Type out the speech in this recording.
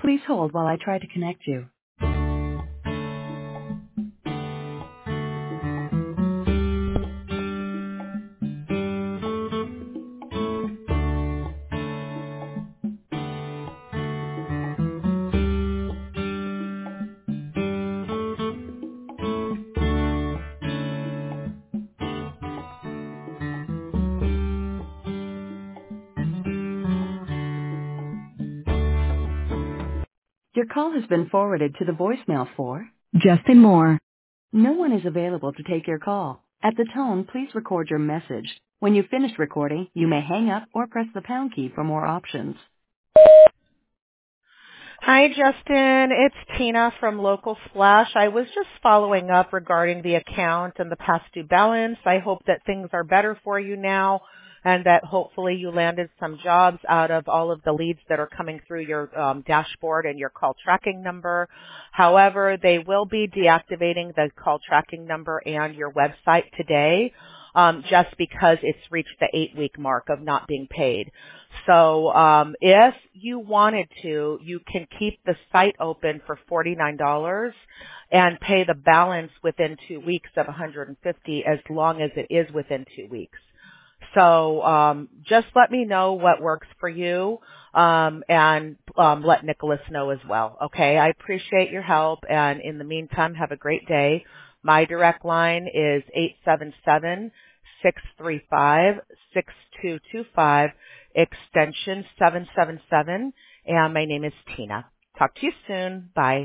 Please hold while I try to connect you. Your call has been forwarded to the voicemail for Justin Moore. No one is available to take your call. At the tone, please record your message. When you've finished recording, you may hang up or press the pound key for more options. Hi, Justin. It's Tina from Local Splash. I was just following up regarding the account and the past due balance. I hope that things are better for you now and that hopefully you landed some jobs out of all of the leads that are coming through your dashboard and your call tracking number. However, they will be deactivating the call tracking number and your website today. Just because it's reached the 8-week mark of not being paid. So if you wanted to, you can keep the site open for $49 and pay the balance within 2 weeks of $150 as long as it is within 2 weeks. So just let me know what works for you and let Nicholas know as well. Okay, I appreciate your help, and in the meantime, have a great day. My direct line is 877-635-6225, extension 777, and my name is Tina. Talk to you soon. Bye.